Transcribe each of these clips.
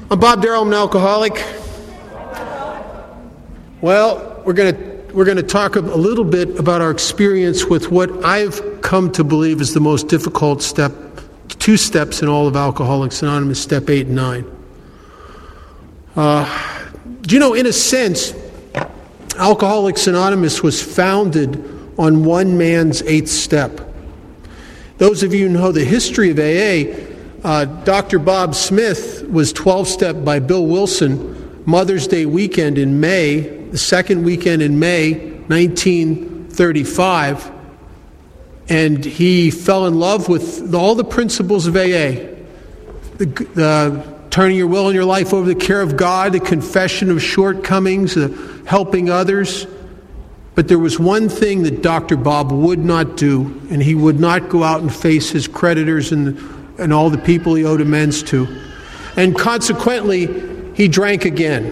I'm Bob Darrell. I'm an alcoholic. Well, we're going to talk a little bit about our experience with what I've come to believe is the most difficult step, 2 steps in all of Alcoholics Anonymous, step 8 and 9. Do you know, in a sense, Alcoholics Anonymous was founded on one man's 8th step. Those of you who know the history of AA, Dr. Bob Smith was 12-step by Bill Wilson, Mother's Day weekend in May, the second weekend in May, 1935, and he fell in love with all the principles of AA. The turning your will and your life over to the care of God, the confession of shortcomings, the helping others. But there was one thing that Dr. Bob would not do, and he would not go out and face his creditors and all the people he owed amends to. And consequently, he drank again.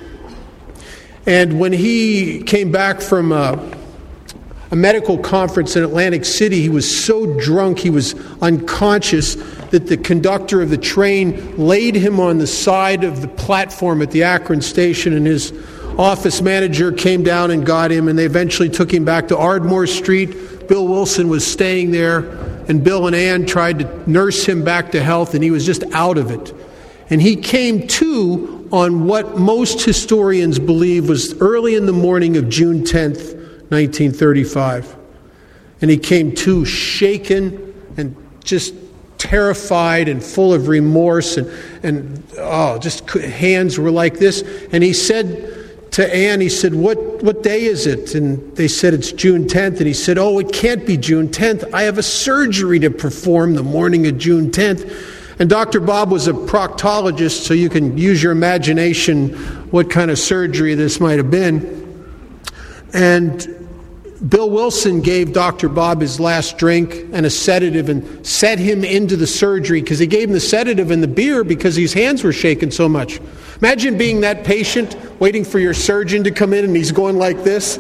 And when he came back from a medical conference in Atlantic City, he was so drunk, he was unconscious, that the conductor of the train laid him on the side of the platform at the Akron station, and his office manager came down and got him, and they eventually took him back to Ardmore Street. Bill Wilson was staying there, and Bill and Ann tried to nurse him back to health, and he was just out of it. And he came to on what most historians believe was early in the morning of June 10th, 1935. And he came to shaken and just terrified and full of remorse, and just hands were like this. And he said to Ann, he said, what day is it? And they said, it's June 10th. And he said, oh, it can't be June 10th. I have a surgery to perform the morning of June 10th. And Dr. Bob was a proctologist, so you can use your imagination what kind of surgery this might have been. And Bill Wilson gave Dr. Bob his last drink and a sedative and set him into the surgery, because he gave him the sedative and the beer because his hands were shaking so much. Imagine being that patient, waiting for your surgeon to come in, and he's going like this.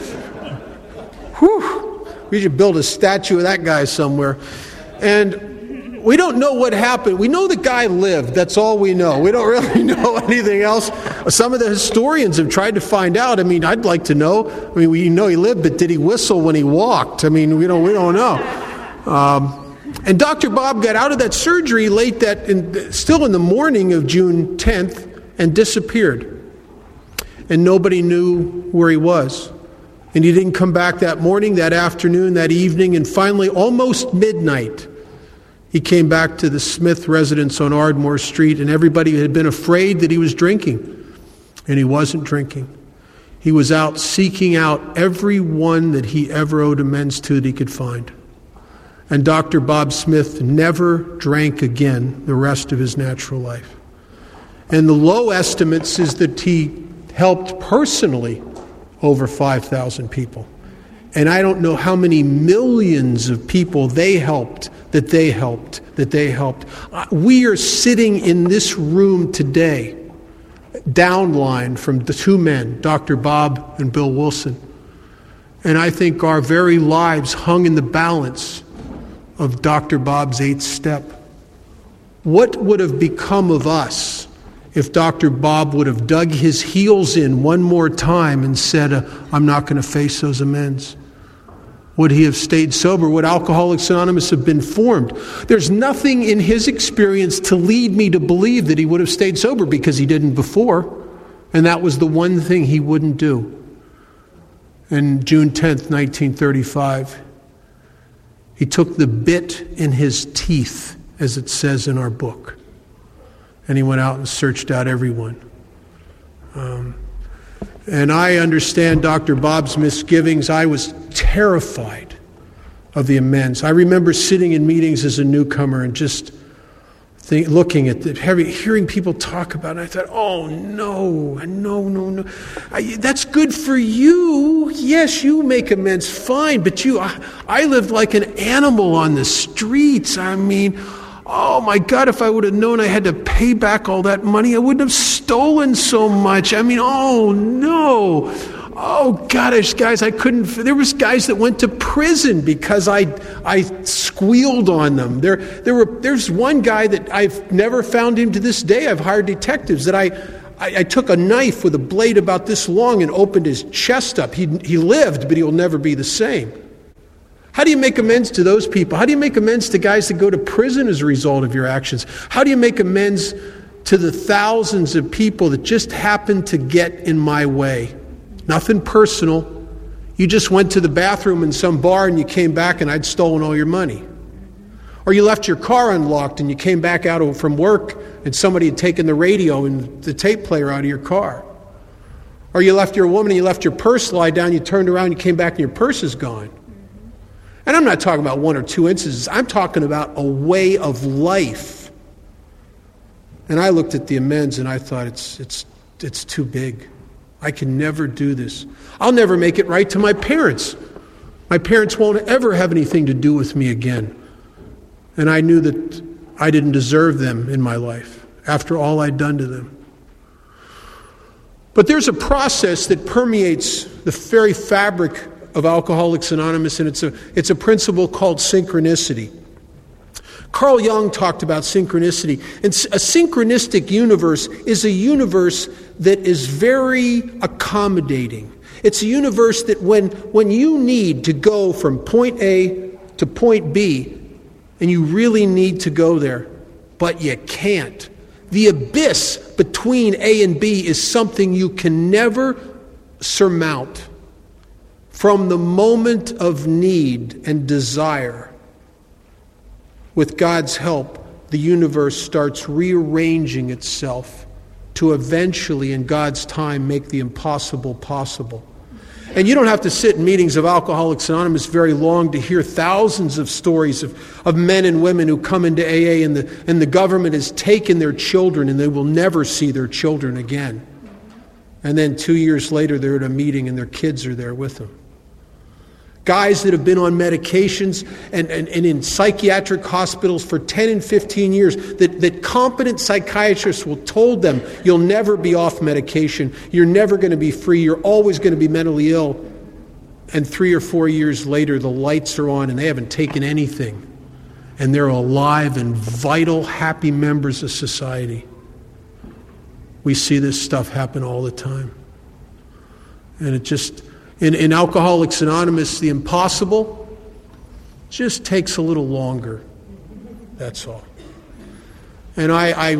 Whew! We should build a statue of that guy somewhere. And we don't know what happened. We know the guy lived. That's all we know. We don't really know anything else. Some of the historians have tried to find out. I mean, I'd like to know. I mean, we know he lived, but did he whistle when he walked? I mean, we don't know. And Dr. Bob got out of that surgery still in the morning of June 10th, and disappeared. And nobody knew where he was. And he didn't come back that morning, that afternoon, that evening, and finally, almost midnight, he came back to the Smith residence on Ardmore Street, and everybody had been afraid that he was drinking. And he wasn't drinking. He was out seeking out everyone that he ever owed amends to that he could find. And Dr. Bob Smith never drank again the rest of his natural life. And the low estimates is that he helped personally over 5,000 people. And I don't know how many millions of people they helped. We are sitting in this room today, downline from the 2 men, Dr. Bob and Bill Wilson. And I think our very lives hung in the balance of Dr. Bob's 8th step. What would have become of us if Dr. Bob would have dug his heels in one more time and said, I'm not going to face those amends? Would he have stayed sober? Would Alcoholics Anonymous have been formed? There's nothing in his experience to lead me to believe that he would have stayed sober, because he didn't before. And that was the one thing he wouldn't do. And June 10th, 1935, he took the bit in his teeth, as it says in our book. And he went out and searched out everyone. And I understand Dr. Bob's misgivings. I was terrified of the amends. I remember sitting in meetings as a newcomer and just looking at hearing people talk about it. I thought, oh, no. That's good for you. Yes, you make amends, fine. But I lived like an animal on the streets. I mean, oh my God, if I would have known I had to pay back all that money, I wouldn't have stolen so much. I mean, oh no. Oh, gosh, guys, I couldn't. There was guys that went to prison because I squealed on them. There's one guy that I've never found him to this day. I've hired detectives that I took a knife with a blade about this long and opened his chest up. He lived, but he'll never be the same. How do you make amends to those people? How do you make amends to guys that go to prison as a result of your actions? How do you make amends to the thousands of people that just happened to get in my way? Nothing personal. You just went to the bathroom in some bar and you came back and I'd stolen all your money. Or you left your car unlocked and you came back out from work and somebody had taken the radio and the tape player out of your car. Or you left your woman and you left your purse lie down, you turned around, you came back and your purse is gone. And I'm not talking about one or two instances. I'm talking about a way of life. And I looked at the amends and I thought it's too big. I can never do this. I'll never make it right to my parents. My parents won't ever have anything to do with me again. And I knew that I didn't deserve them in my life after all I'd done to them. But there's a process that permeates the very fabric of Alcoholics Anonymous, and it's a principle called synchronicity. Carl Jung talked about synchronicity. And a synchronistic universe is a universe that is very accommodating. It's a universe that when you need to go from point A to point B, and you really need to go there, but you can't, the abyss between A and B is something you can never surmount. From the moment of need and desire, with God's help, the universe starts rearranging itself to eventually, in God's time, make the impossible possible. And you don't have to sit in meetings of Alcoholics Anonymous very long to hear thousands of stories of men and women who come into AA and the government has taken their children and they will never see their children again. And then 2 years later, they're at a meeting and their kids are there with them. Guys that have been on medications and in psychiatric hospitals for 10 and 15 years, that competent psychiatrists will told them, you'll never be off medication, you're never going to be free, you're always going to be mentally ill. And 3 or 4 years later, the lights are on and they haven't taken anything. And they're alive and vital, happy members of society. We see this stuff happen all the time. And it just... In Alcoholics Anonymous, the impossible just takes a little longer. That's all. And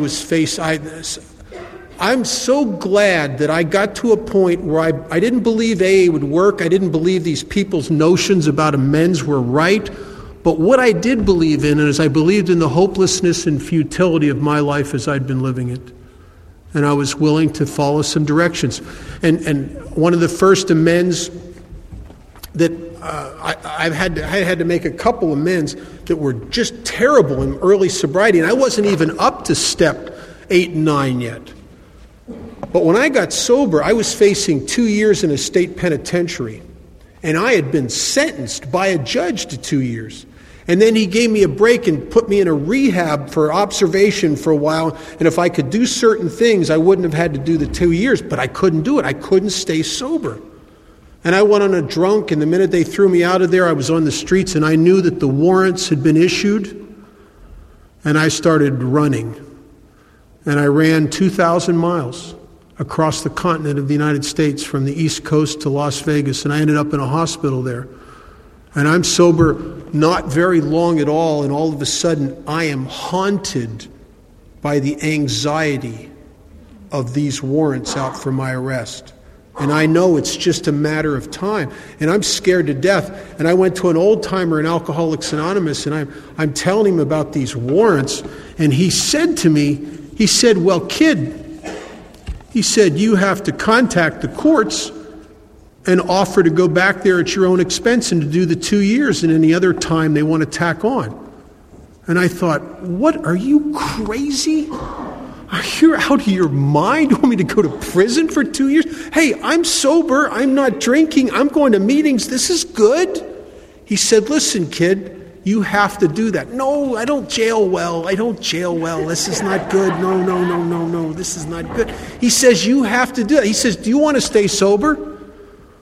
I'm so glad that I got to a point where I didn't believe AA would work. I didn't believe these people's notions about amends were right. But what I did believe in is I believed in the hopelessness and futility of my life as I'd been living it. And I was willing to follow some directions. And one of the first amends that I had to make a couple amends that were just terrible in early sobriety. And I wasn't even up to step 8 and 9 yet. But when I got sober, I was facing 2 years in a state penitentiary. And I had been sentenced by a judge to 2 years. And then he gave me a break and put me in a rehab for observation for a while. And if I could do certain things, I wouldn't have had to do the 2 years. But I couldn't do it. I couldn't stay sober. And I went on a drunk, and the minute they threw me out of there, I was on the streets, and I knew that the warrants had been issued. And I started running. And I ran 2,000 miles across the continent of the United States from the East Coast to Las Vegas. And I ended up in a hospital there. And I'm sober not very long at all, and all of a sudden I am haunted by the anxiety of these warrants out for my arrest. And I know it's just a matter of time. And I'm scared to death. And I went to an old-timer in Alcoholics Anonymous, and I'm telling him about these warrants. And he said to me, well, kid, he said, you have to contact the courts and offer to go back there at your own expense and to do the 2 years, and any other time they want to tack on. And I thought, what, are you crazy? Are you out of your mind? You want me to go to prison for 2 years? Hey, I'm sober. I'm not drinking. I'm going to meetings. This is good. He said, listen, kid, you have to do that. No, I don't jail well. This is not good. No. This is not good. He says, you have to do it. He says, do you want to stay sober?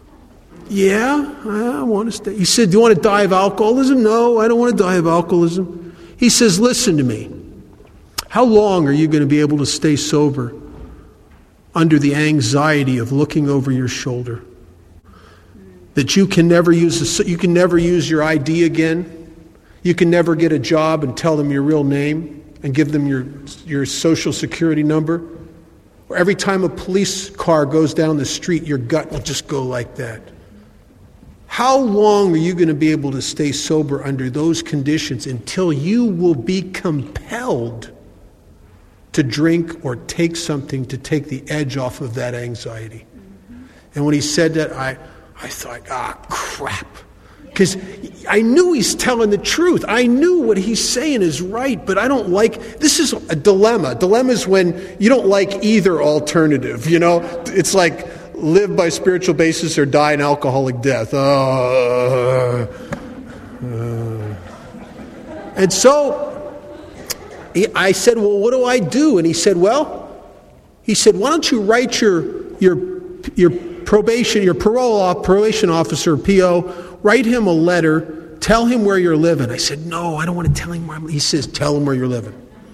Yeah, I want to stay. He said, do you want to die of alcoholism? No, I don't want to die of alcoholism. He says, listen to me. How long are you going to be able to stay sober under the anxiety of looking over your shoulder? That you can never use your ID again. You can never get a job and tell them your real name and give them your social security number. Or every time a police car goes down the street, your gut will just go like that. How long are you going to be able to stay sober under those conditions until you will be compelled to drink or take something to take the edge off of that anxiety? And when he said that, I thought, crap. Because I knew he's telling the truth. I knew what he's saying is right, but I don't like, this is a dilemma. Dilemma is when you don't like either alternative, you know? It's like live by spiritual basis or die an alcoholic death. And so I said, well, what do I do? And he said, why don't you write your probation officer, PO, write him a letter, tell him where you're living. I said, no, I don't want to tell him where I'm living. He says, tell him where you're living.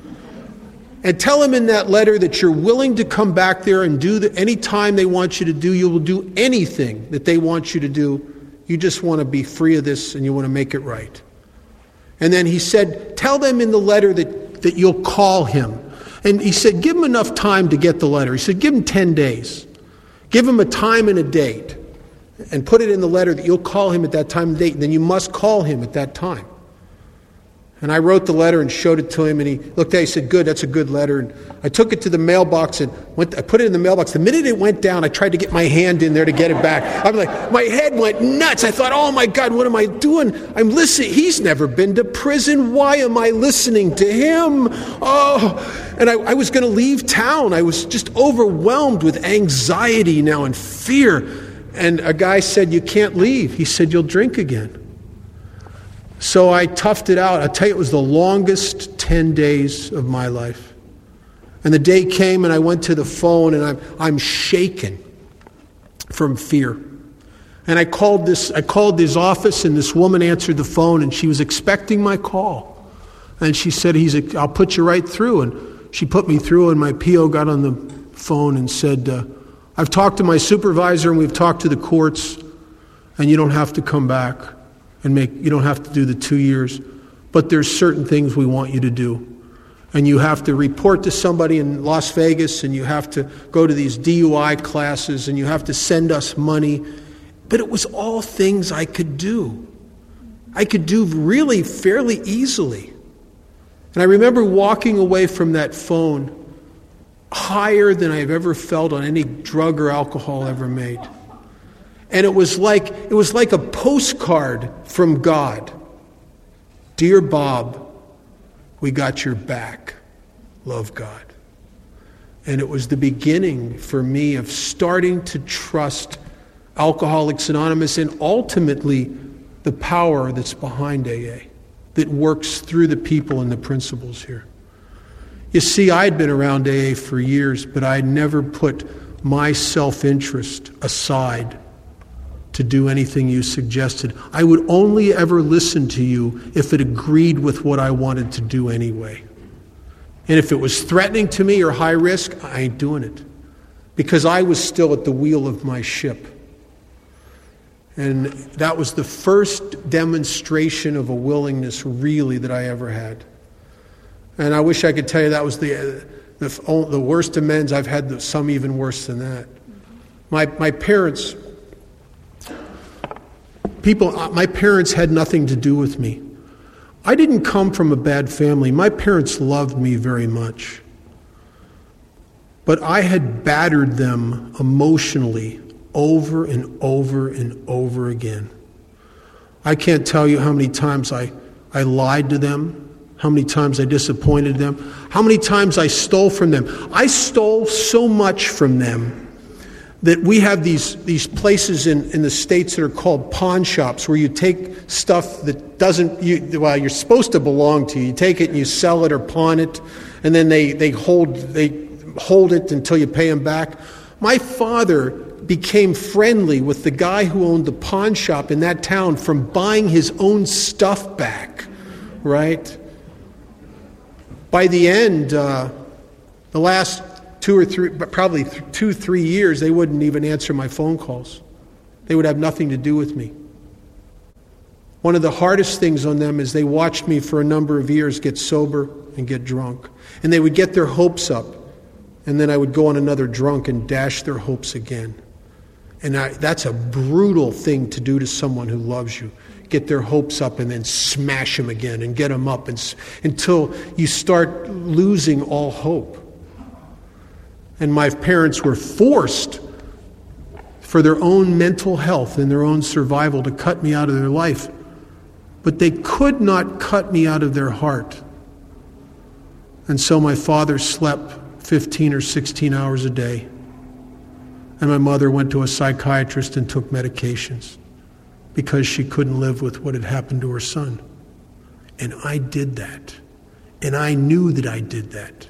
And tell him in that letter that you're willing to come back there and do any time they want you to do, you will do anything that they want you to do. You just want to be free of this and you want to make it right. And then he said, tell them in the letter that you'll call him. And he said, give him enough time to get the letter. He said, give him 10 days. Give him a time and a date. And put it in the letter that you'll call him at that time and date. And then you must call him at that time. And I wrote the letter and showed it to him, and he looked at it, he said, good, that's a good letter. And I took it to the mailbox and I put it in the mailbox. The minute it went down, I tried to get my hand in there to get it back. I'm like, my head went nuts. I thought, oh my God, what am I doing? I'm listening. He's never been to prison. Why am I listening to him? Oh, and I was going to leave town. I was just overwhelmed with anxiety now and fear. And a guy said, you can't leave. He said, you'll drink again. So I toughed it out. I'll tell you, it was the longest 10 days of my life. And the day came and I went to the phone and I'm shaken from fear. And I called his office and this woman answered the phone and she was expecting my call. And she said, I'll put you right through. And she put me through and my PO got on the phone and said, I've talked to my supervisor and we've talked to the courts and you don't have to come back. You don't have to do the 2 years, but there's certain things we want you to do. And you have to report to somebody in Las Vegas, and you have to go to these DUI classes, and you have to send us money. But it was all things I could do. I could do really fairly easily. And I remember walking away from that phone higher than I've ever felt on any drug or alcohol ever made. And it was like a postcard from God. Dear Bob, we got your back. Love, God. And it was the beginning for me of starting to trust Alcoholics Anonymous and ultimately the power that's behind AA, that works through the people and the principles here. You see, I'd been around AA for years, but I'd never put my self-interest aside to do anything you suggested. I would only ever listen to you if it agreed with what I wanted to do anyway. And if it was threatening to me or high risk, I ain't doing it. Because I was still at the wheel of my ship. And that was the first demonstration of a willingness really that I ever had. And I wish I could tell you that was the worst amends. I've had some even worse than that. My parents had nothing to do with me. I didn't come from a bad family. My parents loved me very much. But I had battered them emotionally over and over and over again. I can't tell you how many times I lied to them, how many times I disappointed them, how many times I stole from them. I stole so much from them that we have these places in the States that are called pawn shops where you take stuff that you're supposed to belong to you. You take it and you sell it or pawn it, and then they hold it until you pay them back. My father became friendly with the guy who owned the pawn shop in that town from buying his own stuff back, right? By the end, the last 2-3 years, they wouldn't even answer my phone calls. They would have nothing to do with me. One of the hardest things on them is they watched me for a number of years get sober and get drunk. And they would get their hopes up, and then I would go on another drunk and dash their hopes again. And that's a brutal thing to do to someone who loves you. Get their hopes up and then smash them again and get them up until you start losing all hope. And my parents were forced, for their own mental health and their own survival, to cut me out of their life. But they could not cut me out of their heart. And so my father slept 15 or 16 hours a day. And my mother went to a psychiatrist and took medications because she couldn't live with what had happened to her son. And I did that. And I knew that I did that.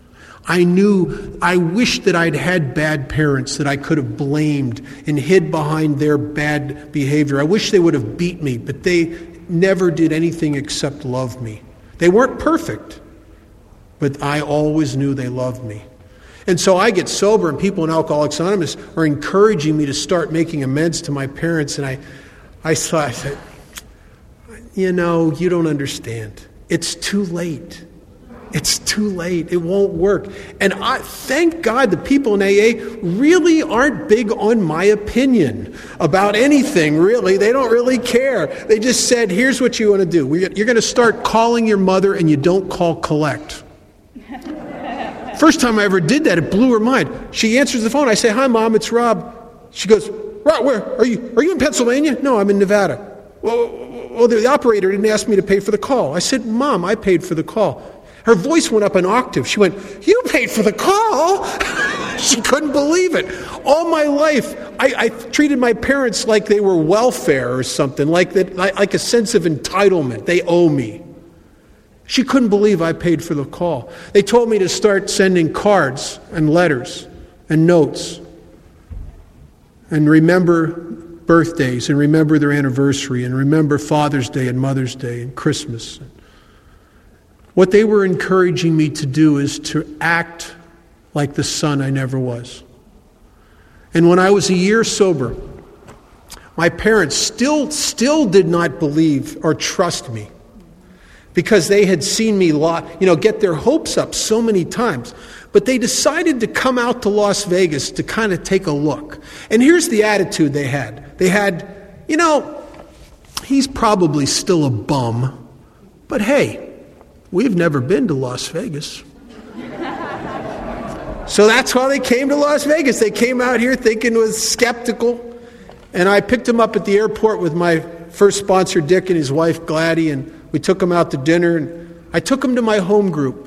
I wished that I'd had bad parents that I could have blamed and hid behind their bad behavior. I wish they would have beat me, but they never did anything except love me. They weren't perfect, but I always knew they loved me. And so I get sober, and people in Alcoholics Anonymous are encouraging me to start making amends to my parents. And I said, you don't understand. It's too late. It's too late. It won't work. And thank God the people in AA really aren't big on my opinion about anything, really. They don't really care. They just said, here's what you want to do. You're going to start calling your mother, and you don't call collect. First time I ever did that, it blew her mind. She answers the phone. I say, hi, Mom, it's Rob. She goes, Rob, where are you? Are you in Pennsylvania? No, I'm in Nevada. Well, the operator didn't ask me to pay for the call. I said, Mom, I paid for the call. Her voice went up an octave. She went, you paid for the call? She couldn't believe it. All my life, I treated my parents like they were welfare or something, like a sense of entitlement. They owe me. She couldn't believe I paid for the call. They told me to start sending cards and letters and notes and remember birthdays and remember their anniversary and remember Father's Day and Mother's Day and Christmas. What they were encouraging me to do is to act like the son I never was. And when I was a year sober, my parents still did not believe or trust me, because they had seen me get their hopes up so many times. But they decided to come out to Las Vegas to kind of take a look. And here's the attitude they had. They had, he's probably still a bum, but hey, we've never been to Las Vegas. So that's why they came to Las Vegas. They came out here thinking it was skeptical. And I picked him up at the airport with my first sponsor, Dick, and his wife, Gladdy, and we took him out to dinner, and I took him to my home group.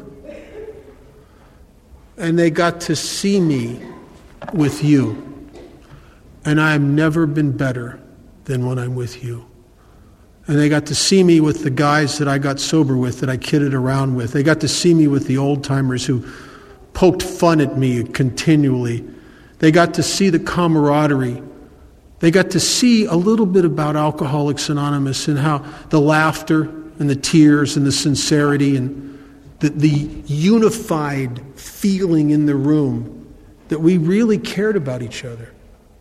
And they got to see me with you. And I've never been better than when I'm with you. And they got to see me with the guys that I got sober with, that I kidded around with. They got to see me with the old-timers who poked fun at me continually. They got to see the camaraderie. They got to see a little bit about Alcoholics Anonymous and how the laughter and the tears and the sincerity and the unified feeling in the room that we really cared about each other.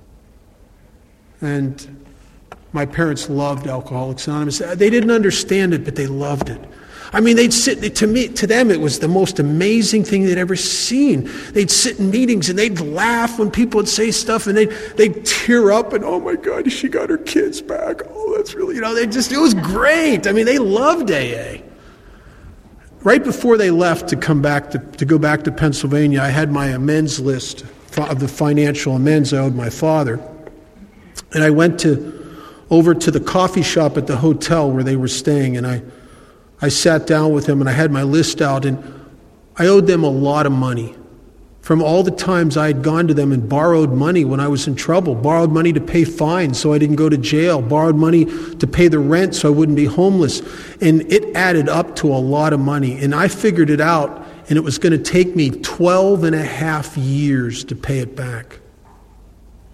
And my parents loved Alcoholics Anonymous. They didn't understand it, but they loved it. I mean, they'd sit, to them it was the most amazing thing they'd ever seen. They'd sit in meetings and they'd laugh when people would say stuff, and they'd tear up and, oh my God, she got her kids back. Oh, that's really, it was great. I mean, they loved AA. Right before they left to come back, to go back to Pennsylvania, I had my amends list of the financial amends I owed my father. And I went over to the coffee shop at the hotel where they were staying, and I sat down with him and I had my list out, and I owed them a lot of money from all the times I had gone to them and borrowed money when I was in trouble, borrowed money to pay fines so I didn't go to jail, borrowed money to pay the rent so I wouldn't be homeless. And it added up to a lot of money. And I figured it out, and it was going to take me 12 and a half years to pay it back.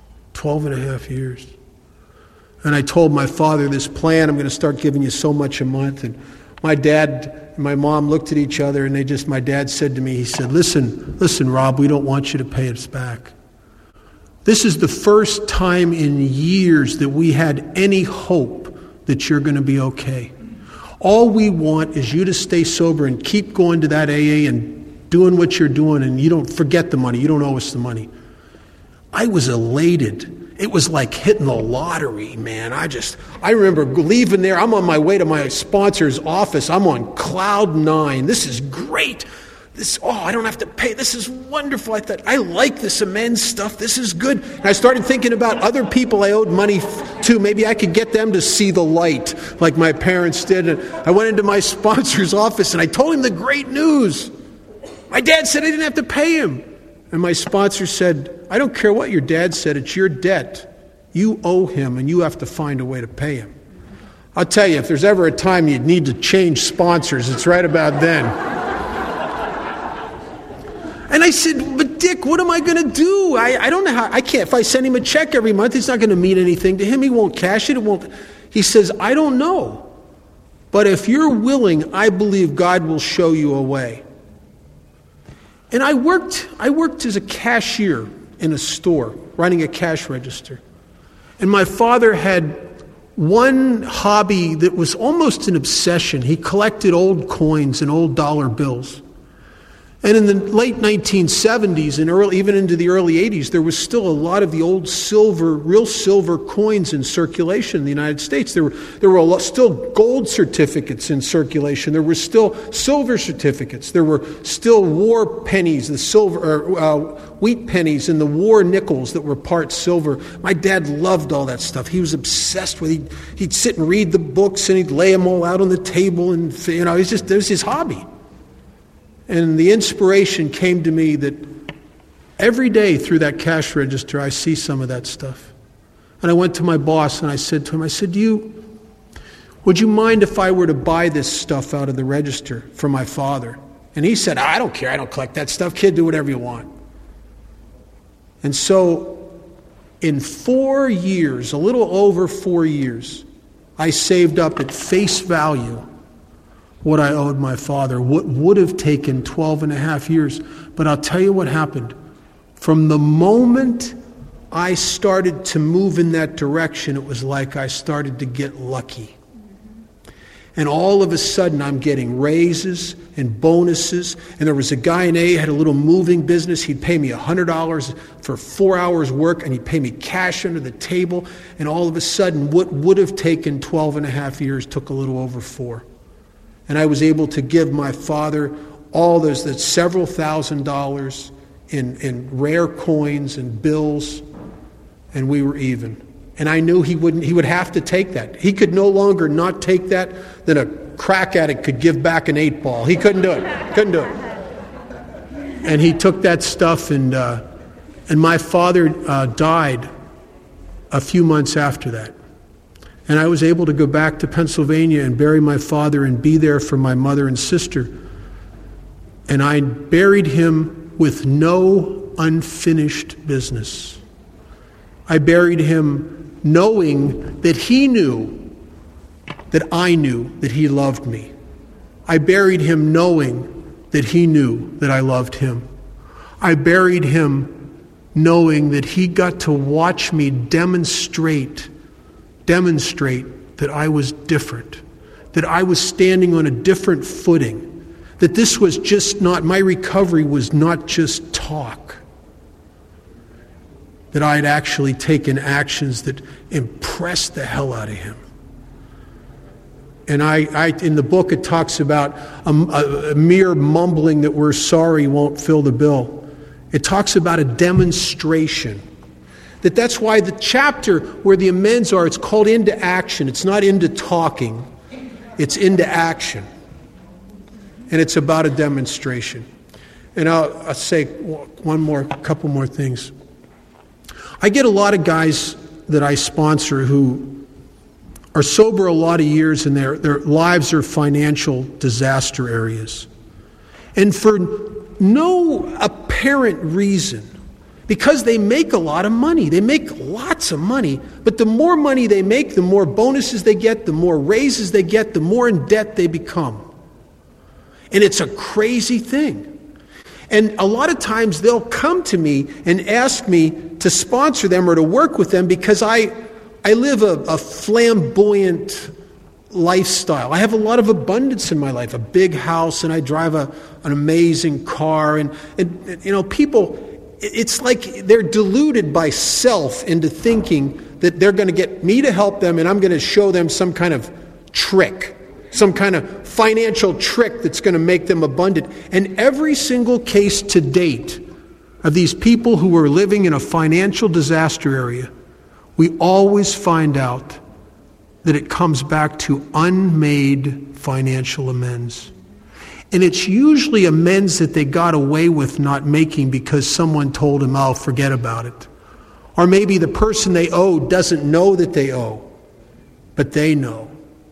12 and a half years. And I told my father this plan, I'm going to start giving you so much a month. And my dad and my mom looked at each other, and my dad said to me, he said, listen, Rob, we don't want you to pay us back. This is the first time in years that we had any hope that you're going to be okay. All we want is you to stay sober and keep going to that AA and doing what you're doing, and you don't forget the money. You don't owe us the money. I was elated. It was like hitting the lottery, man. I remember leaving there. I'm on my way to my sponsor's office. I'm on cloud 9. This is great. I don't have to pay. This is wonderful. I thought, I like this amends stuff. This is good. And I started thinking about other people I owed money to. Maybe I could get them to see the light like my parents did. And I went into my sponsor's office and I told him the great news. My dad said I didn't have to pay him. And my sponsor said, I don't care what your dad said. It's your debt. You owe him and you have to find a way to pay him. I'll tell you, if there's ever a time you'd need to change sponsors, it's right about then. And I said, but Dick, what am I going to do? I don't know how. I can't. If I send him a check every month, it's not going to mean anything to him. He won't cash it. He says, I don't know. But if you're willing, I believe God will show you a way. And I worked as a cashier in a store, running a cash register. And my father had one hobby that was almost an obsession. He collected old coins and old dollar bills. And in the late 1970s and even into the early 80s, there was still a lot of the old real silver coins in circulation in the United States. There were still gold certificates in circulation. There were still silver certificates. There were still war pennies, wheat pennies, and the war nickels that were part silver. My dad loved all that stuff. He was obsessed with it. He'd sit and read the books, and he'd lay them all out on the table, and it was his hobby. And the inspiration came to me that every day through that cash register, I see some of that stuff. And I went to my boss and I said to him, would you mind if I were to buy this stuff out of the register for my father? And he said, I don't care. I don't collect that stuff. Kid, do whatever you want. And so in 4 years, a little over 4 years, I saved up at face value what I owed my father, what would have taken 12 and a half years. But I'll tell you what happened. From the moment I started to move in that direction, it was like I started to get lucky. And all of a sudden, I'm getting raises and bonuses. And there was a guy in A, had a little moving business. He'd pay me $100 for 4 hours work, and he'd pay me cash under the table. And all of a sudden, what would have taken 12 and a half years took a little over 4. And I was able to give my father all that several $1,000s in rare coins and bills, and we were even. And I knew he would have to take that. He could no longer not take that than a crack addict could give back an 8-ball. He couldn't do it. And he took that stuff, and my father died a few months after that. And I was able to go back to Pennsylvania and bury my father and be there for my mother and sister. And I buried him with no unfinished business. I buried him knowing that he knew that I knew that he loved me. I buried him knowing that he knew that I loved him. I buried him knowing that he got to watch me demonstrate that I was different, that I was standing on a different footing, that this was just not, my recovery was not just talk, that I had actually taken actions that impressed the hell out of him. And I in the book it talks about a mere mumbling that we're sorry won't fill the bill. It talks about a demonstration. That's why the chapter where the amends are, it's called Into Action. It's not into talking. It's into action. And it's about a demonstration. And I'll say a couple more things. I get a lot of guys that I sponsor who are sober a lot of years and their lives are financial disaster areas. And for no apparent reason, because they make a lot of money. They make lots of money. But the more money they make, the more bonuses they get, the more raises they get, the more in debt they become. And it's a crazy thing. And a lot of times they'll come to me and ask me to sponsor them or to work with them because I live a flamboyant lifestyle. I have a lot of abundance in my life, a big house, and I drive an amazing car. And people, it's like they're deluded by self into thinking that they're going to get me to help them and I'm going to show them some kind of trick, some kind of financial trick that's going to make them abundant. And every single case to date of these people who are living in a financial disaster area, we always find out that it comes back to unmade financial amends. And it's usually amends that they got away with not making because someone told them, oh, forget about it. Or maybe the person they owe doesn't know that they owe, but they know.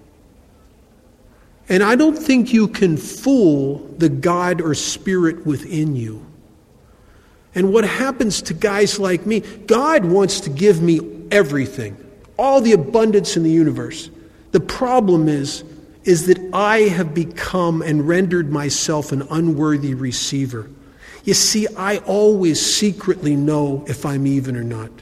And I don't think you can fool the God or spirit within you. And what happens to guys like me, God wants to give me everything, all the abundance in the universe. The problem is that I have become and rendered myself an unworthy receiver. You see, I always secretly know if I'm even or not.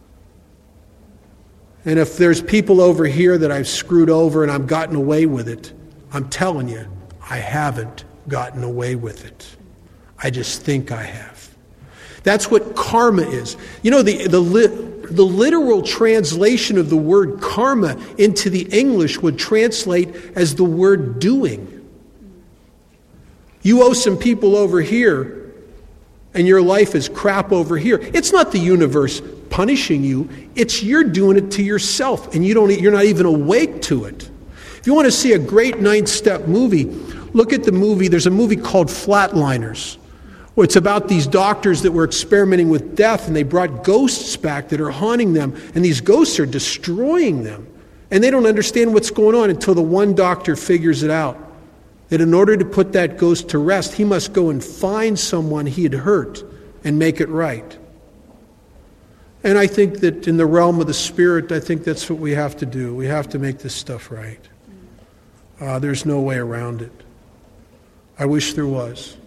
And if there's people over here that I've screwed over and I've gotten away with it, I'm telling you, I haven't gotten away with it. I just think I have. That's what karma is. You know, the literal translation of the word karma into the English would translate as the word doing. You owe some people over here, and your life is crap over here. It's not the universe punishing you. It's you're doing it to yourself, and you're not even awake to it. If you want to see a great ninth-step movie, look at the movie. There's a movie called Flatliners. Well, it's about these doctors that were experimenting with death, and they brought ghosts back that are haunting them, and these ghosts are destroying them. And they don't understand what's going on until the one doctor figures it out, that in order to put that ghost to rest, he must go and find someone he had hurt and make it right. And I think that in the realm of the spirit, I think that's what we have to do. We have to make this stuff right. There's no way around it. I wish there was.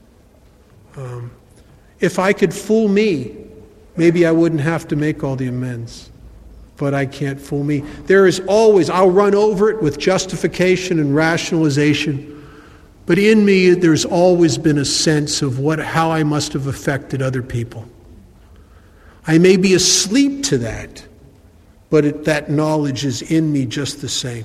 If I could fool me, maybe I wouldn't have to make all the amends. But I can't fool me. There is always, I'll run over it with justification and rationalization. But in me, there's always been a sense of how I must have affected other people. I may be asleep to that, but that knowledge is in me just the same.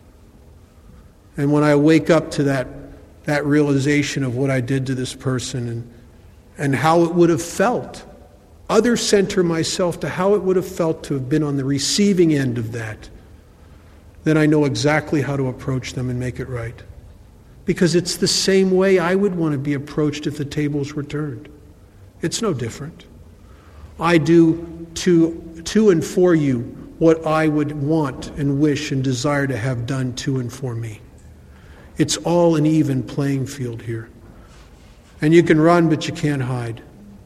And when I wake up to that realization of what I did to this person and how it would have felt, other-center myself to how it would have felt to have been on the receiving end of that, then I know exactly how to approach them and make it right. Because it's the same way I would want to be approached if the tables were turned. It's no different. I do to and for you what I would want and wish and desire to have done to and for me. It's all an even playing field here. And you can run, but you can't hide.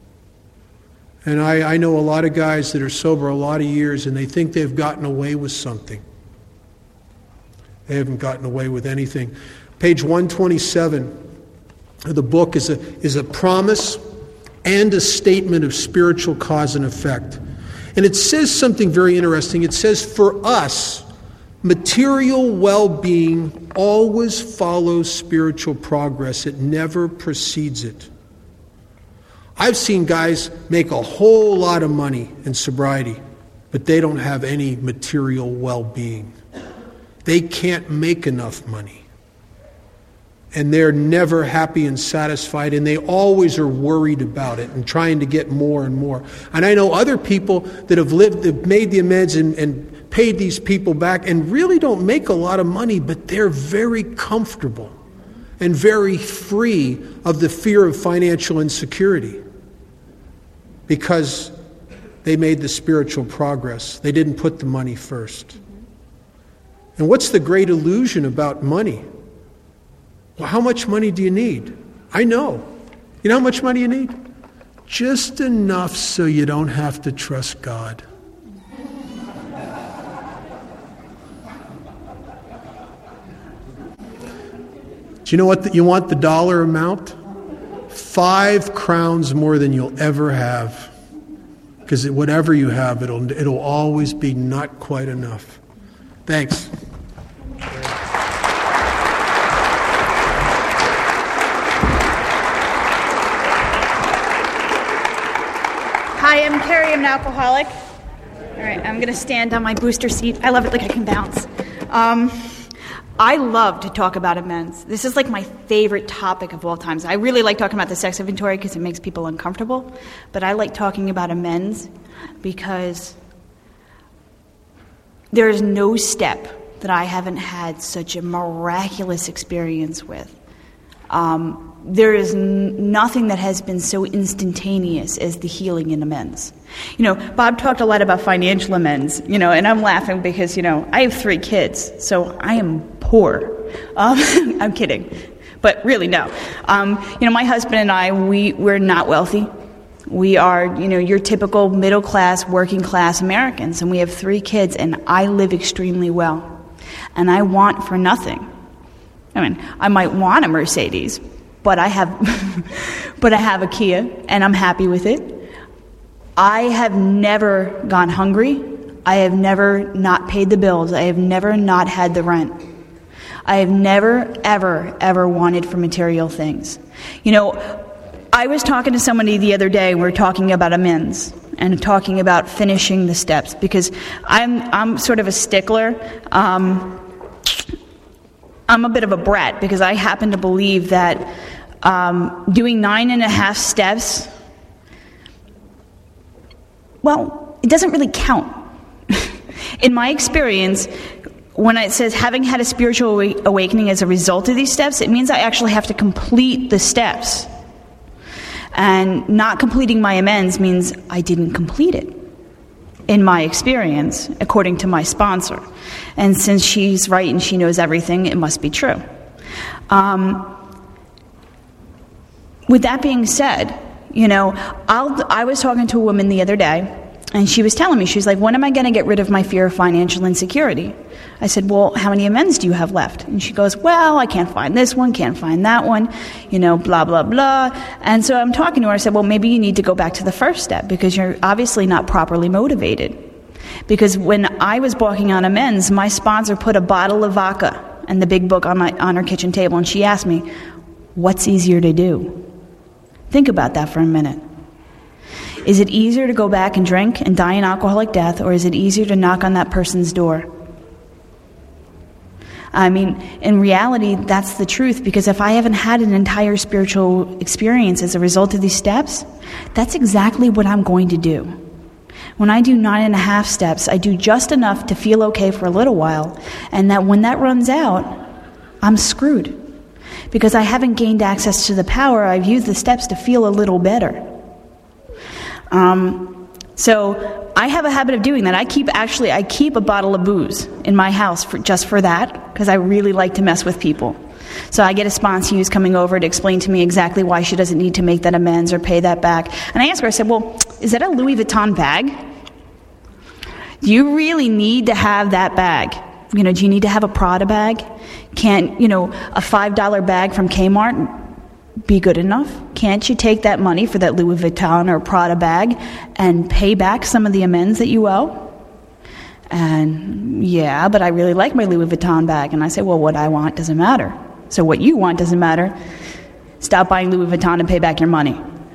And I know a lot of guys that are sober a lot of years, and they think they've gotten away with something. They haven't gotten away with anything. Page 127 of the book is a promise and a statement of spiritual cause and effect. And it says something very interesting. It says, for us, material well-being always follows spiritual progress. It never precedes it. I've seen guys make a whole lot of money in sobriety, but they don't have any material well-being. They can't make enough money. And they're never happy and satisfied, and they always are worried about it and trying to get more and more. And I know other people that have made the amends and paid these people back and really don't make a lot of money, but they're very comfortable and very free of the fear of financial insecurity because they made the spiritual progress. They didn't put the money first. And what's the great illusion about money? Well, how much money do you need? I know. You know how much money you need? just enough so you don't have to trust God. Do you know what you want the dollar amount? 5 crowns more than you'll ever have. Because whatever you have, it'll always be not quite enough. Thanks. Hi, I'm Carrie. I'm an alcoholic. All right, I'm going to stand on my booster seat. I love it, like I can bounce. I love to talk about amends. This is like my favorite topic of all times. I really like talking about the sex inventory because it makes people uncomfortable. But I like talking about amends because there is no step that I haven't had such a miraculous experience with. There is nothing that has been so instantaneous as the healing in amends. You know, Bob talked a lot about financial amends, and I'm laughing because, I have 3 kids, so I am poor. I'm kidding. But really, no. My husband and I, we're not wealthy. We are, your typical middle-class, working-class Americans, and we have 3 kids, and I live extremely well. And I want for nothing. I mean, I might want a Mercedes, but I have a Kia, and I'm happy with it. I have never gone hungry. I have never not paid the bills. I have never not had the rent. I have never, ever, ever wanted for material things. I was talking to somebody the other day, we were talking about amends and talking about finishing the steps, because I'm sort of a stickler. I'm a bit of a brat because I happen to believe that doing 9.5 steps, well, it doesn't really count. In my experience, when it says having had a spiritual awakening as a result of these steps, it means I actually have to complete the steps. And not completing my amends means I didn't complete it, in my experience, according to my sponsor. And since she's right and she knows everything, it must be true. With that being said, I was talking to a woman the other day, and she was telling me, she was like, when am I going to get rid of my fear of financial insecurity? I said, well, how many amends do you have left? And she goes, well, I can't find this one, can't find that one, blah, blah, blah. And so I'm talking to her. I said, well, maybe you need to go back to the first step because you're obviously not properly motivated. Because when I was walking on amends, my sponsor put a bottle of vodka and the big book on her kitchen table, and she asked me, what's easier to do? Think about that for a minute. Is it easier to go back and drink and die an alcoholic death, or is it easier to knock on that person's door? I mean, in reality, that's the truth, because if I haven't had an entire spiritual experience as a result of these steps, that's exactly what I'm going to do. When I do 9.5 steps, I do just enough to feel okay for a little while, and that when that runs out, I'm screwed. Because I haven't gained access to the power, I've used the steps to feel a little better. So I have a habit of doing that. I keep a bottle of booze in my house just for that, because I really like to mess with people. So I get a sponsor who's coming over to explain to me exactly why she doesn't need to make that amends or pay that back. And I asked her, I said, well, is that a Louis Vuitton bag? Do you really need to have that bag? Do you need to have a Prada bag? Can't, a $5 bag from Kmart be good enough? Can't you take that money for that Louis Vuitton or Prada bag and pay back some of the amends that you owe? And yeah, but I really like my Louis Vuitton bag. And I say, well, what I want doesn't matter. So what you want doesn't matter. Stop buying Louis Vuitton and pay back your money.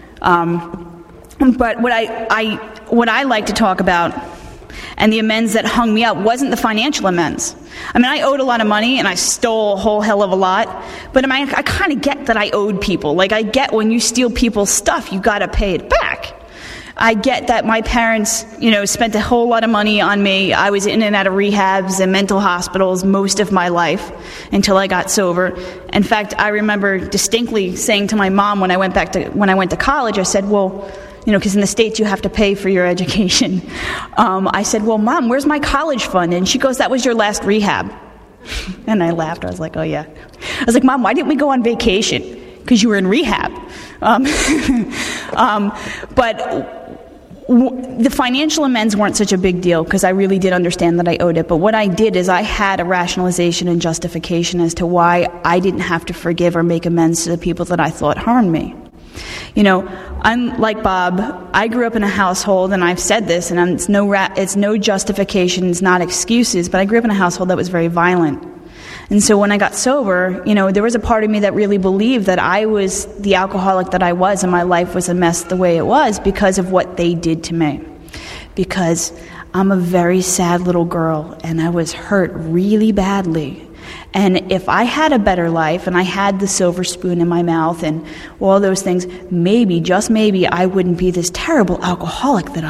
But what I like to talk about, and the amends that hung me up, wasn't the financial amends. I mean, I owed a lot of money, and I stole a whole hell of a lot. But I kind of get that I owed people. Like, I get when you steal people's stuff, you got to pay it back. I get that my parents, spent a whole lot of money on me. I was in and out of rehabs and mental hospitals most of my life until I got sober. In fact, I remember distinctly saying to my mom when I went to college, I said, well, because in the States you have to pay for your education. I said, well, Mom, where's my college fund? And she goes, that was your last rehab. And I laughed. I was like, oh, yeah. I was like, Mom, why didn't we go on vacation? Because you were in rehab. The financial amends weren't such a big deal because I really did understand that I owed it. But what I did is I had a rationalization and justification as to why I didn't have to forgive or make amends to the people that I thought harmed me. You know, I'm like Bob. I grew up in a household, and I've said this, and it's no justification, it's not excuses, but I grew up in a household that was very violent. And so when I got sober, you know, there was a part of me that really believed that I was the alcoholic that I was, and my life was a mess the way it was because of what they did to me. Because I'm a very sad little girl, and I was hurt really badly. And if I had a better life, and I had the silver spoon in my mouth and all those things, maybe, just maybe, I wouldn't be this terrible alcoholic that I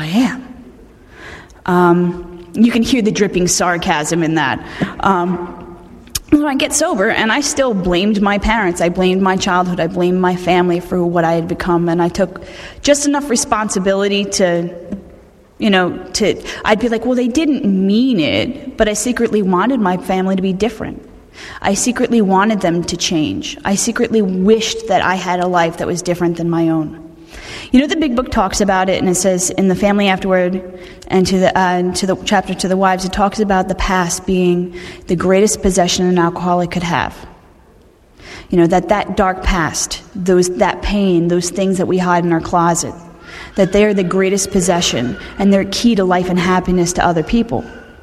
am. You can hear the dripping sarcasm in that. When I get sober, and I still blamed my parents, I blamed my childhood, I blamed my family for what I had become, and I took just enough responsibility to, I'd be like, well, they didn't mean it, but I secretly wanted my family to be different. I secretly wanted them to change. I secretly wished that I had a life that was different than my own. You know, the Big Book talks about it, and it says in the Family Afterward, and to the chapter to the wives, it talks about the past being the greatest possession an alcoholic could have. You know, that dark past, that pain, those things that we hide in our closet, that they are the greatest possession, and they're key to life and happiness to other people.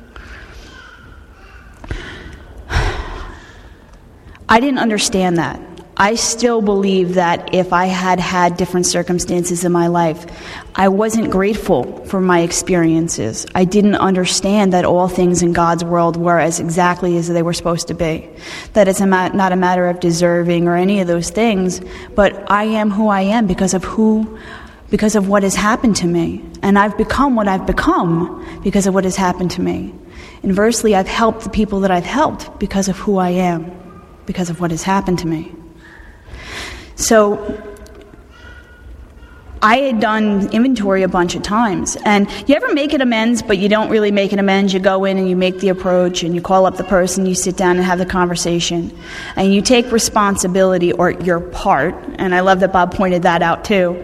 I didn't understand that. I still believe that if I had had different circumstances in my life, I wasn't grateful for my experiences. I didn't understand that all things in God's world were as exactly as they were supposed to be. That it's not a matter of deserving or any of those things, but I am who I am because of what has happened to me. And I've become what I've become because of what has happened to me. Inversely, I've helped the people that I've helped because of who I am, because of what has happened to me. So I had done inventory a bunch of times. And you ever make an amends, but you don't really make an amends? You go in and you make the approach and you call up the person, you sit down and have the conversation. And you take responsibility, or your part, and I love that Bob pointed that out too.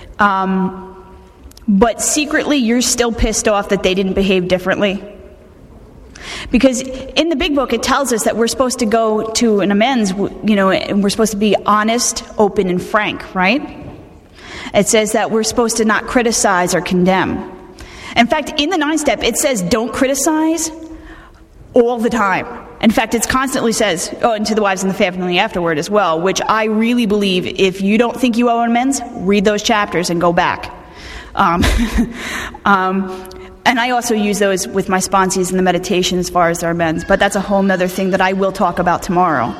But secretly you're still pissed off that they didn't behave differently. Because in the Big Book, it tells us that we're supposed to go to an amends, and we're supposed to be honest, open, and frank, right? It says that we're supposed to not criticize or condemn. In fact, in the 9-step, it says don't criticize all the time. In fact, it constantly says, and to the wives and the family afterward as well, which I really believe if you don't think you owe an amends, read those chapters and go back. And I also use those with my sponsees in the meditation as far as their amends, but that's a whole other thing that I will talk about tomorrow.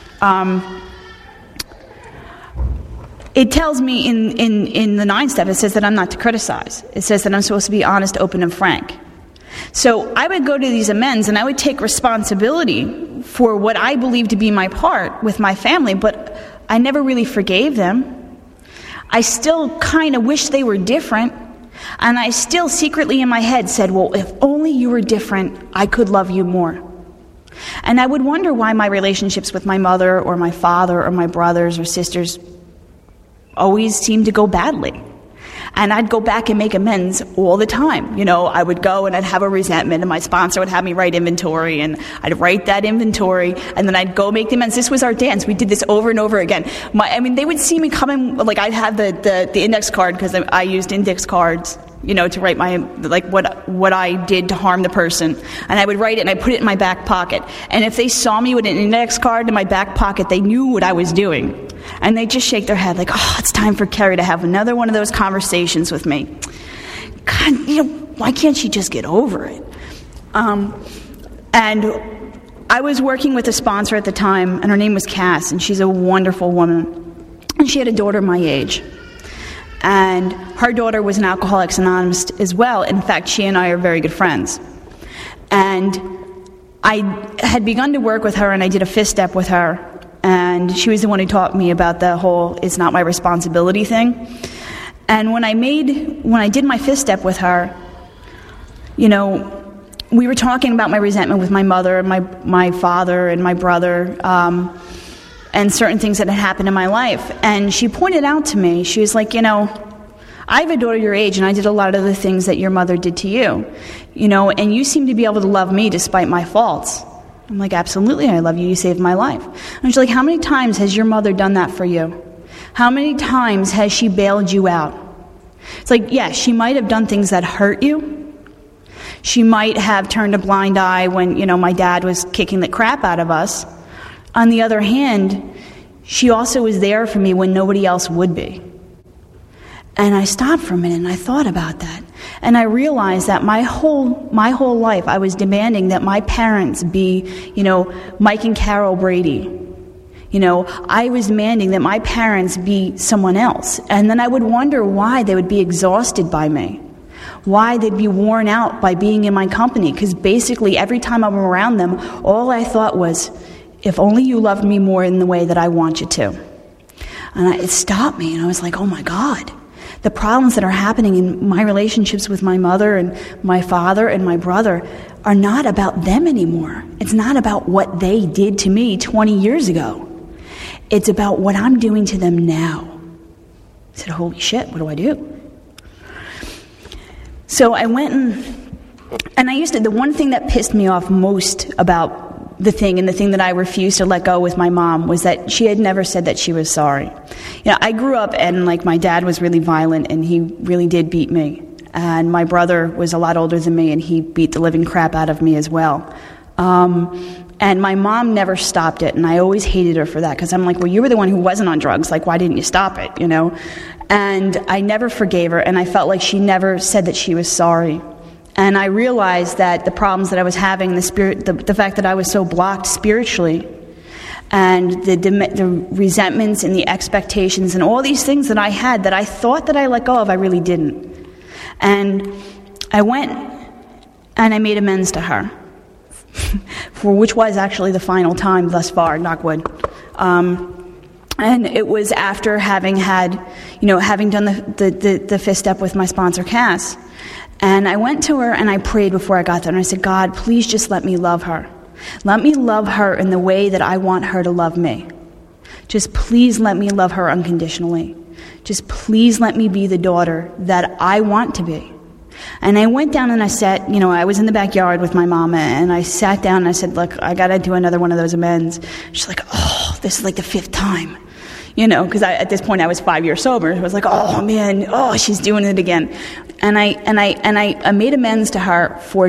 It tells me in the 9-step, it says that I'm not to criticize. It says that I'm supposed to be honest, open, and frank. So I would go to these amends and I would take responsibility for what I believe to be my part with my family, but I never really forgave them. I still kind of wish they were different. And I still secretly in my head said, well, if only you were different, I could love you more. And I would wonder why my relationships with my mother or my father or my brothers or sisters always seemed to go badly. And I'd go back and make amends all the time. You know, I would go and I'd have a resentment, and my sponsor would have me write inventory, and I'd write that inventory, and then I'd go make the amends. This was our dance. We did this over and over again. They would see me coming, like I'd have the index card, because I used index cards, to write my, what I did to harm the person. And I would write it and I'd put it in my back pocket. And if they saw me with an index card in my back pocket, they knew what I was doing. And they'd just shake their head like, oh, it's time for Carrie to have another one of those conversations with me. God, why can't she just get over it? And I was working with a sponsor at the time, and her name was Cass, and she's a wonderful woman. And she had a daughter my age. And her daughter was an Alcoholics Anonymous as well. In fact, she and I are very good friends. And I had begun to work with her, and I did a 5th step with her. And she was the one who taught me about the whole "it's not my responsibility" thing. And when I did my 5th step with her, we were talking about my resentment with my mother and my father and my brother, and certain things that had happened in my life. And she pointed out to me, she was like, I have a daughter your age, and I did a lot of the things that your mother did to you, and you seem to be able to love me despite my faults. I'm like, absolutely, I love you. You saved my life. And she's like, how many times has your mother done that for you? How many times has she bailed you out? It's like, yeah, she might have done things that hurt you. She might have turned a blind eye when, my dad was kicking the crap out of us. On the other hand, she also was there for me when nobody else would be. And I stopped for a minute and I thought about that. And I realized that my whole life I was demanding that my parents be, Mike and Carol Brady. I was demanding that my parents be someone else. And then I would wonder why they would be exhausted by me. Why they'd be worn out by being in my company. Because basically every time I'm around them, all I thought was, if only you loved me more in the way that I want you to. And it stopped me, and I was like, oh my God. The problems that are happening in my relationships with my mother and my father and my brother are not about them anymore. It's not about what they did to me 20 years ago. It's about what I'm doing to them now. I said, holy shit, what do I do? So I went and the one thing that pissed me off most about the thing that I refused to let go with my mom was that she had never said that she was sorry. I grew up and my dad was really violent and he really did beat me. And my brother was a lot older than me and he beat the living crap out of me as well. And my mom never stopped it, and I always hated her for that because I'm like, well, you were the one who wasn't on drugs. Like, why didn't you stop it, And I never forgave her, and I felt like she never said that she was sorry. And I realized that the problems that I was having, the fact that I was so blocked spiritually, and the resentments and the expectations and all these things that I had that I thought that I let go of, I really didn't. And I went and I made amends to her, for which was actually the final time thus far, knock wood. And it was after having done the fifth step with my sponsor, Cass. And I went to her and I prayed before I got there. And I said, God, please just let me love her. Let me love her in the way that I want her to love me. Just please let me love her unconditionally. Just please let me be the daughter that I want to be. And I went down and I sat, I was in the backyard with my mama, and I sat down and I said, look, I got to do another one of those amends. She's like, oh, this is like the fifth time. Because at this point I was 5 years sober. I was like, oh man, she's doing it again. And I made amends to her for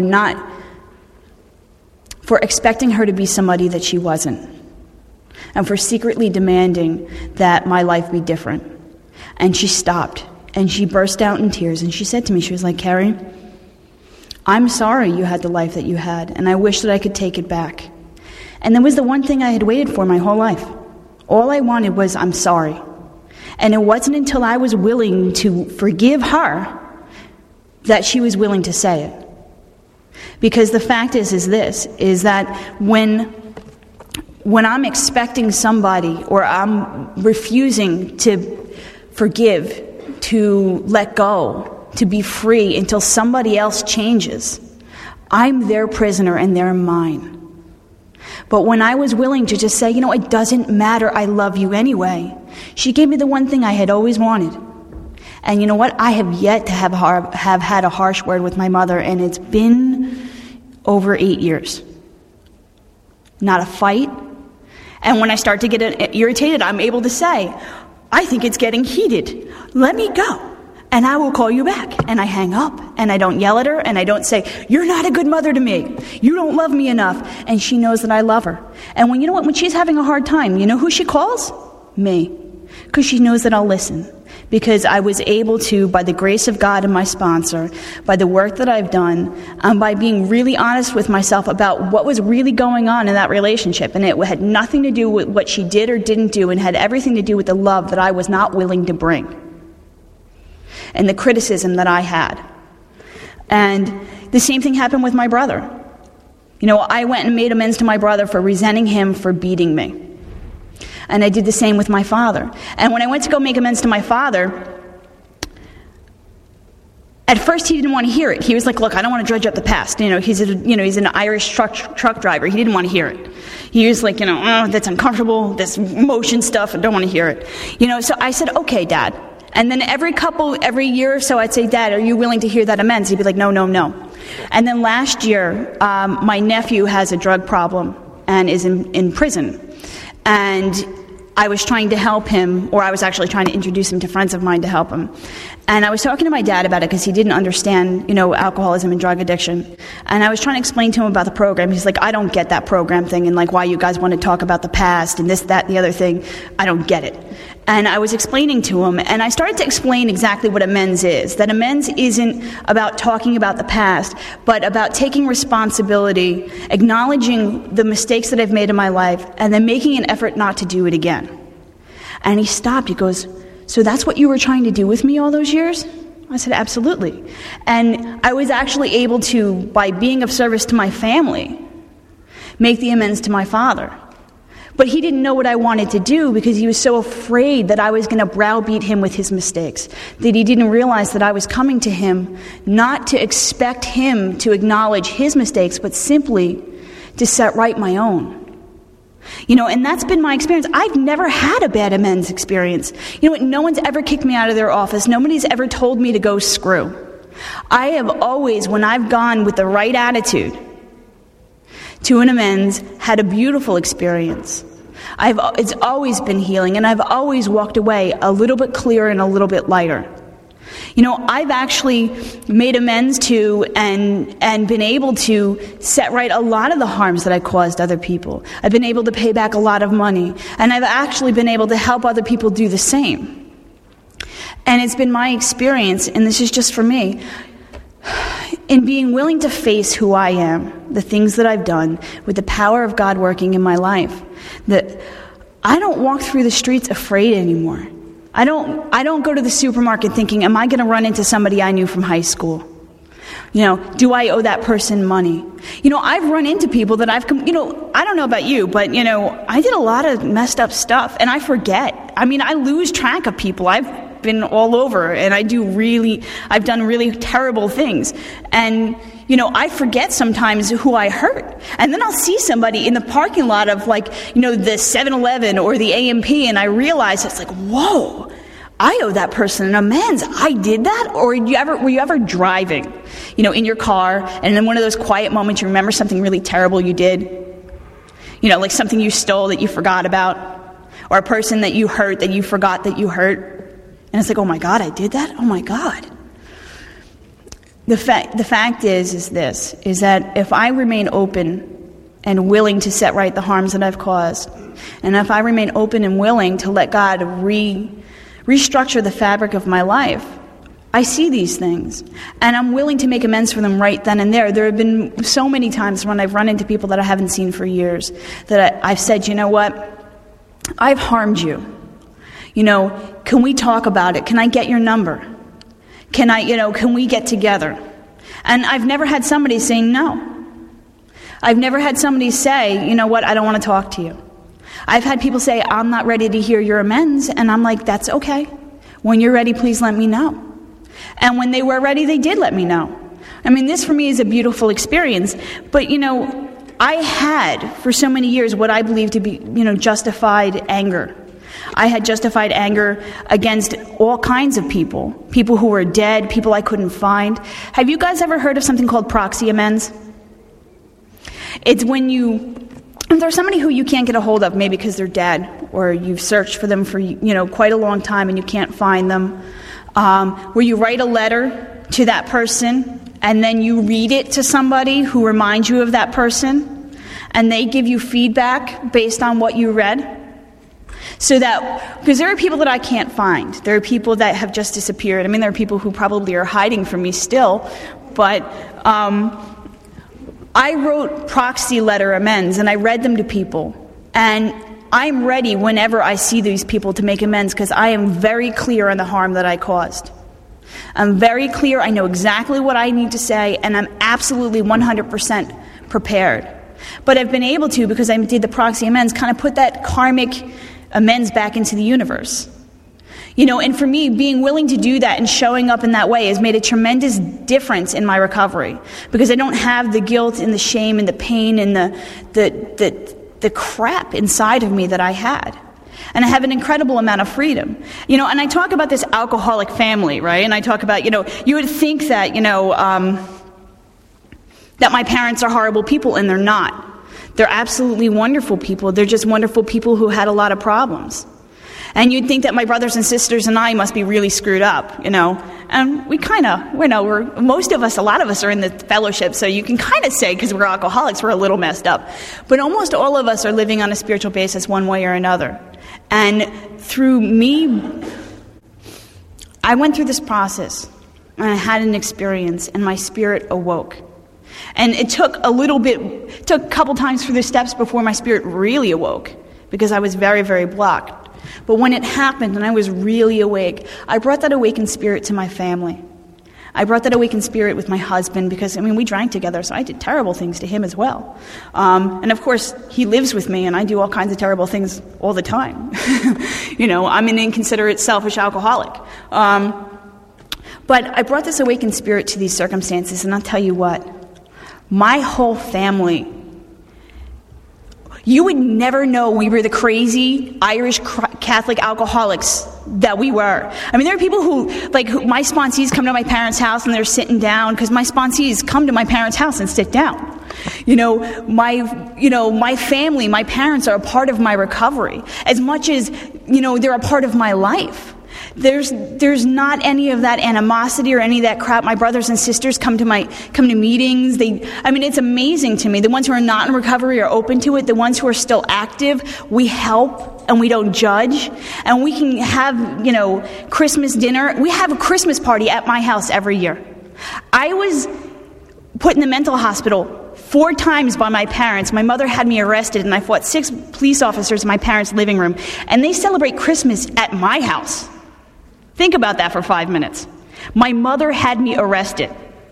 expecting her to be somebody that she wasn't, and for secretly demanding that my life be different. And she stopped, and she burst out in tears, and she said to me, she was like, Carrie, I'm sorry you had the life that you had, and I wish that I could take it back. And that was the one thing I had waited for my whole life. All I wanted was, I'm sorry. And it wasn't until I was willing to forgive her that she was willing to say it. Because the fact is that when I'm expecting somebody, or I'm refusing to forgive, to let go, to be free until somebody else changes, I'm their prisoner and they're mine. But when I was willing to just say, it doesn't matter, I love you anyway, she gave me the one thing I had always wanted. And you know what? I have yet to have had a harsh word with my mother, and it's been over 8 years. Not a fight. And when I start to get irritated, I'm able to say, I think it's getting heated. Let me go, and I will call you back. And I hang up, and I don't yell at her, and I don't say, you're not a good mother to me. You don't love me enough. And she knows that I love her. And when she's having a hard time, you know who she calls? Me. Because she knows that I'll listen. Because I was able to, by the grace of God and my sponsor, by the work that I've done, by being really honest with myself about what was really going on in that relationship. And it had nothing to do with what she did or didn't do, and had everything to do with the love that I was not willing to bring, and the criticism that I had. And the same thing happened with my brother. I went and made amends to my brother for resenting him for beating me. And I did the same with my father. And when I went to go make amends to my father, at first he didn't want to hear it. He was like, look, I don't want to dredge up the past. He's an Irish truck driver. He didn't want to hear it. He was like, that's uncomfortable, this motion stuff, I don't want to hear it. So I said, okay, Dad, And then every year or so, I'd say, Dad, are you willing to hear that amends? He'd be like, no. And then last year, my nephew has a drug problem and is in prison. And I was trying to help him, or I was actually trying to introduce him to friends of mine to help him. And I was talking to my dad about it because he didn't understand, alcoholism and drug addiction. And I was trying to explain to him about the program. He's like, I don't get that program thing and like why you guys want to talk about the past and this, that, and the other thing. I don't get it. And I was explaining to him, and I started to explain exactly what amends is. That amends isn't about talking about the past, but about taking responsibility, acknowledging the mistakes that I've made in my life, and then making an effort not to do it again. And he stopped. He goes, so that's what you were trying to do with me all those years? I said, absolutely. And I was actually able to, by being of service to my family, make the amends to my father. But he didn't know what I wanted to do because he was so afraid that I was going to browbeat him with his mistakes, that he didn't realize that I was coming to him not to expect him to acknowledge his mistakes, but simply to set right my own. And that's been my experience. I've never had a bad amends experience. No one's ever kicked me out of their office. Nobody's ever told me to go screw. I have always, when I've gone with the right attitude to an amends, had a beautiful experience. It's always been healing, and I've always walked away a little bit clearer and a little bit lighter. I've actually made amends to and been able to set right a lot of the harms that I caused other people. I've been able to pay back a lot of money, and I've actually been able to help other people do the same. And it's been my experience, and this is just for me, in being willing to face who I am, the things that I've done, with the power of God working in my life, that I don't walk through the streets afraid anymore. I don't go to the supermarket thinking, am I going to run into somebody I knew from high school? Do I owe that person money? I've run into people that I don't know about you, but, I did a lot of messed up stuff, and I forget. I lose track of people. I've been all over, and I've done really terrible things. And, I forget sometimes who I hurt. And then I'll see somebody in the parking lot of the 7-Eleven or the A&P, and I realize it's like, whoa, I owe that person an amends. I did that? Or were you ever driving, in your car, and in one of those quiet moments you remember something really terrible you did? Like something you stole that you forgot about, or a person that you hurt that you forgot that you hurt. And it's like, oh my God, I did that? Oh my God. The fact is that if I remain open and willing to set right the harms that I've caused, and if I remain open and willing to let God restructure the fabric of my life, I see these things, and I'm willing to make amends for them right then and there. There have been so many times when I've run into people that I haven't seen for years that I've said, you know what, I've harmed you. Can we talk about it? Can I get your number? Can we get together? And I've never had somebody say no. I've never had somebody say, you know what, I don't want to talk to you. I've had people say, I'm not ready to hear your amends, and I'm like, that's okay. When you're ready, please let me know. And when they were ready, they did let me know. This for me is a beautiful experience, but I had for so many years what I believe to be, justified anger. I had justified anger against all kinds of people who were dead, people I couldn't find. Have you guys ever heard of something called proxy amends? It's when if there's somebody who you can't get a hold of, maybe because they're dead, or you've searched for them for quite a long time and you can't find them, where you write a letter to that person and then you read it to somebody who reminds you of that person, and they give you feedback based on what you read. So that, because there are people that I can't find. There are people that have just disappeared. There are people who probably are hiding from me still. But I wrote proxy letter amends, and I read them to people. And I'm ready whenever I see these people to make amends, because I am very clear on the harm that I caused. I'm very clear. I know exactly what I need to say, and I'm absolutely 100% prepared. But I've been able to, because I did the proxy amends, kind of put that karmic amends back into the universe. And for me, being willing to do that and showing up in that way has made a tremendous difference in my recovery, because I don't have the guilt and the shame and the pain and the crap inside of me that I had. And I have an incredible amount of freedom. And I talk about this alcoholic family, right? And I talk about, you would think that, that my parents are horrible people, and they're not. They're absolutely wonderful people. They're just wonderful people who had a lot of problems. And you'd think that my brothers and sisters and I must be really screwed up, And we kind of, most of us, a lot of us are in the fellowship, so you can kind of say, because we're alcoholics, we're a little messed up. But almost all of us are living on a spiritual basis one way or another. And through me, I went through this process, and I had an experience, and my spirit awoke. And it took a couple times through the steps before my spirit really awoke, because I was very, very blocked. But when it happened and I was really awake, I brought that awakened spirit to my family. I brought that awakened spirit with my husband because, we drank together, so I did terrible things to him as well. And of course, he lives with me, and I do all kinds of terrible things all the time. I'm an inconsiderate, selfish alcoholic. But I brought this awakened spirit to these circumstances, and I'll tell you what, my whole family, you would never know we were the crazy Irish Catholic alcoholics that we were. There are people who my sponsees come to my parents' house and they're sitting down, because my sponsees come to my parents' house and sit down. My family, my parents are a part of my recovery as much as, they're a part of my life. There's not any of that animosity or any of that crap. My brothers and sisters come to meetings. It's amazing to me. The ones who are not in recovery are open to it. The ones who are still active, we help and we don't judge. And we can have, Christmas dinner. We have a Christmas party at my house every year. I was put in the mental hospital 4 times by my parents. My mother had me arrested, and I fought 6 police officers in my parents' living room. And they celebrate Christmas at my house. Think about that for 5 minutes. My mother had me arrested.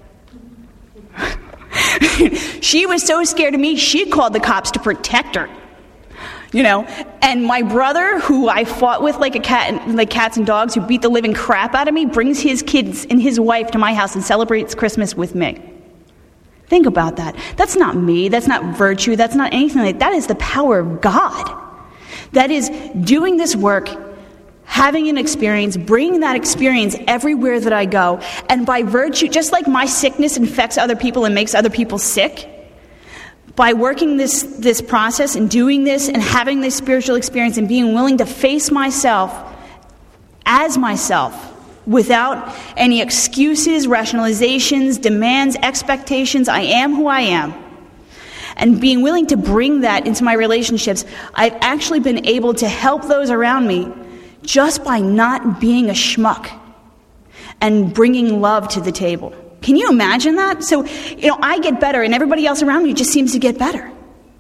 She was so scared of me, she called the cops to protect her. And my brother, who I fought with like cats and dogs, who beat the living crap out of me, brings his kids and his wife to my house and celebrates Christmas with me. Think about that. That's not me. That's not virtue. That's not anything like that. That is the power of God. That is doing this work, having an experience, bringing that experience everywhere that I go. And by virtue, just like my sickness infects other people and makes other people sick, by working this process and doing this and having this spiritual experience and being willing to face myself as myself without any excuses, rationalizations, demands, expectations, I am who I am, and being willing to bring that into my relationships, I've actually been able to help those around me just by not being a schmuck and bringing love to the table. Can you imagine that? So, I get better and everybody else around me just seems to get better.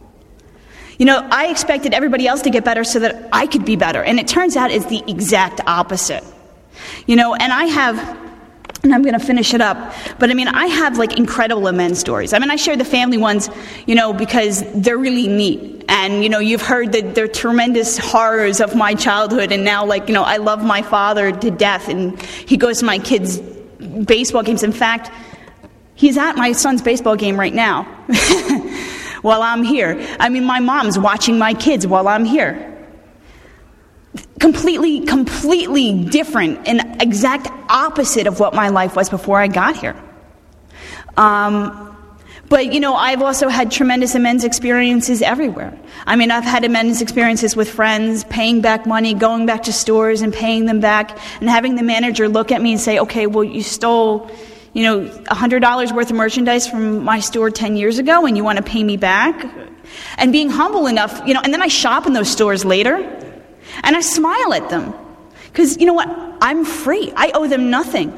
I expected everybody else to get better so that I could be better. And it turns out it's the exact opposite. And and I'm going to finish it up, but I have incredible amends stories. I share the family ones, because they're really neat. And, you've heard the tremendous horrors of my childhood, and now, I love my father to death, and he goes to my kids' baseball games. In fact, he's at my son's baseball game right now while I'm here. My mom's watching my kids while I'm here. Completely different and exact opposite of what my life was before I got here. But, I've also had tremendous amends experiences everywhere. I've had amends experiences with friends, paying back money, going back to stores and paying them back, and having the manager look at me and say, okay, well, you stole, $100 worth of merchandise from my store 10 years ago, and you want to pay me back? And being humble enough, and then I shop in those stores later, and I smile at them. Because, I'm free. I owe them nothing.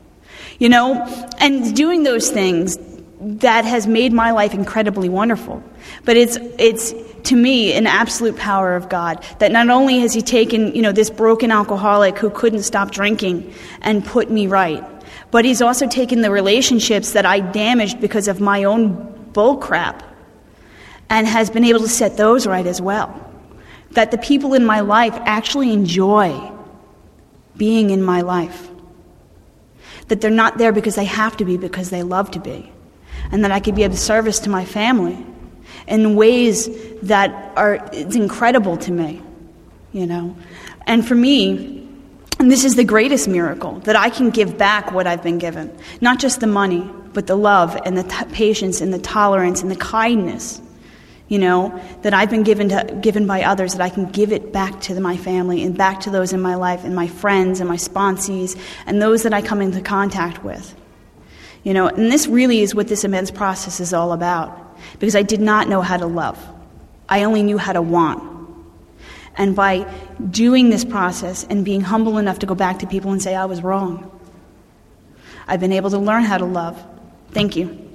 And doing those things, that has made my life incredibly wonderful. But it's to me an absolute power of God, that not only has he taken, this broken alcoholic who couldn't stop drinking and put me right, but he's also taken the relationships that I damaged because of my own bull crap and has been able to set those right as well. That the people in my life actually enjoy being in my life. That they're not there because they have to be, because they love to be. And that I could be of service to my family in ways that it's incredible to me. And for me, and this is the greatest miracle, that I can give back what I've been given. Not just the money, but the love and the patience and the tolerance and the kindness, that I've been given by others, that I can give it back to my family and back to those in my life and my friends and my sponsees and those that I come into contact with. And this really is what this amends process is all about, because I did not know how to love. I only knew how to want. And by doing this process and being humble enough to go back to people and say, I was wrong, I've been able to learn how to love. Thank you.